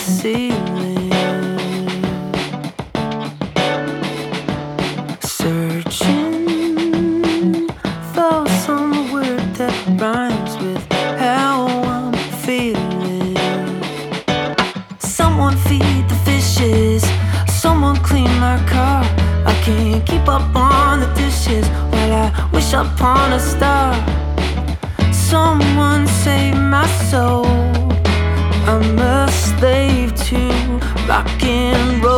ceiling, searching for some word that rhymes with how I'm feeling. Someone feed the fishes, someone clean my car. I can't keep up on the dishes while I wish upon a star. Someone save my soul. I'm a slave to rock and roll.